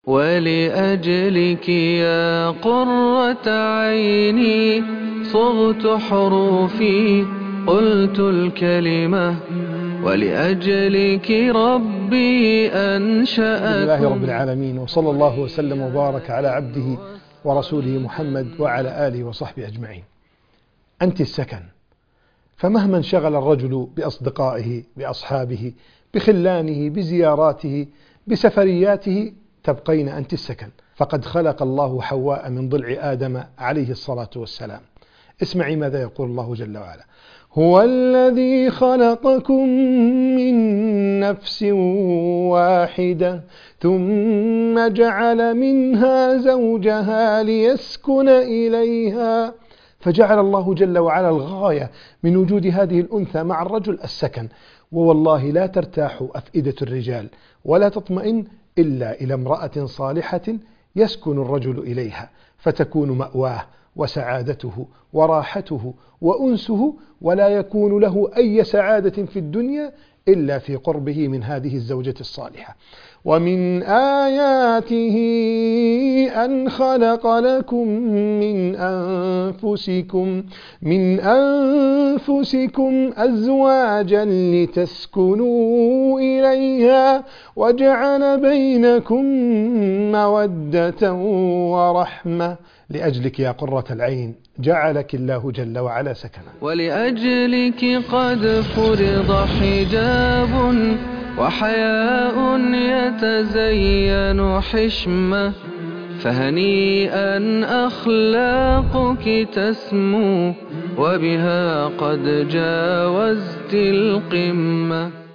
ولأجلك يا قرة عيني صغت حروفي قلت الكلمة ولأجلك ربي أنشأكم. الحمد لله رب العالمين، وصلى الله وسلم وبارك على عبده ورسوله محمد وعلى آله وصحبه أجمعين. أنت السكن، فمهما انشغل الرجل بأصدقائه بأصحابه بخلانه بزياراته بسفرياته تبقين أنت السكن. فقد خلق الله حواء من ضلع آدم عليه الصلاة والسلام. اسمعي ماذا يقول الله جل وعلا: هو الذي خلقكم من نفس واحدة ثم جعل منها زوجها ليسكن إليها. فجعل الله جل وعلا الغاية من وجود هذه الأنثى مع الرجل السكن. ووالله لا ترتاح أفئدة الرجال ولا تطمئن إلا إلى امرأة صالحة يسكن الرجل إليها، فتكون مأواه وسعادته وراحته وأنسه، ولا يكون له أي سعادة في الدنيا إلا في قربه من هذه الزوجة الصالحة. ومن آياته أن خلق لكم من أنفسكم أزواجا لتسكنوا إليها وجعل بينكم مودة ورحمة. لأجلك يا قرة العين جعلك الله جل وعلا سكنا. ولأجلك قد فرض حجاب وحياء يتزين حشمة، فهنيئا أخلاقك تسمو وبها قد جاوزت القمة.